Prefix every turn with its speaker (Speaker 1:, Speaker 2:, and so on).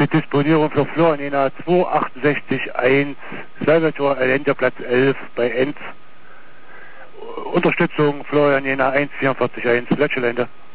Speaker 1: Disponierung für Florian Jena 268-1, Salvatore Allende Platz 11 bei Enz. Unterstützung Florian Jena 144-1, Lecce Lende.